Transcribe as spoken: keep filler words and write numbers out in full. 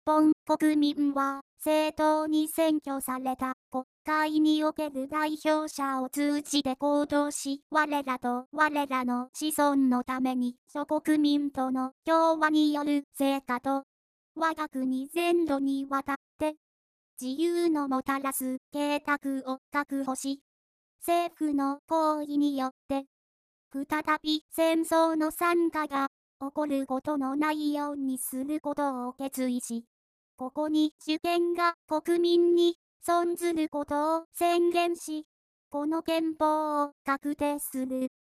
本国民は正当に選挙された国会における代表者を通じて行動し、我らと我らの子孫のために諸国民との共和による成果と、我が国全土にわたって自由のもたらす計画を確保し、政府の行為によって再び戦争の惨禍が起こることのないようにすることを決意し、ここに主権が国民に存ずることを宣言し、この憲法を確定する。